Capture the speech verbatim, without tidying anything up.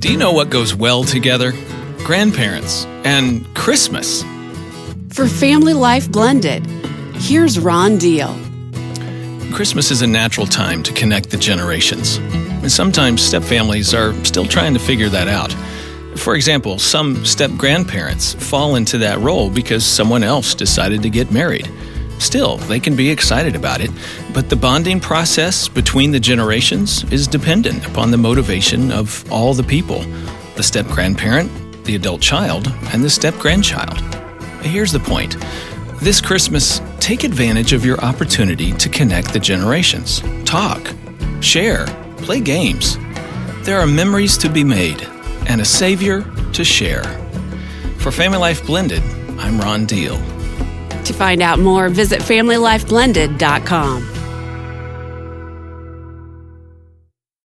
Do you know what goes well together? Grandparents and Christmas. For Family Life Blended, here's Ron Deal. Christmas is a natural time to connect the generations. And sometimes step-families are still trying to figure that out. For example, some step-grandparents fall into that role because someone else decided to get married. Still, they can be excited about it, but the bonding process between the generations is dependent upon the motivation of all the people, the step-grandparent, the adult child, and the step-grandchild. Here's the point. This Christmas, take advantage of your opportunity to connect the generations. Talk, share, play games. There are memories to be made and a Savior to share. For Family Life Blended, I'm Ron Deal. To find out more, visit family life blended dot com.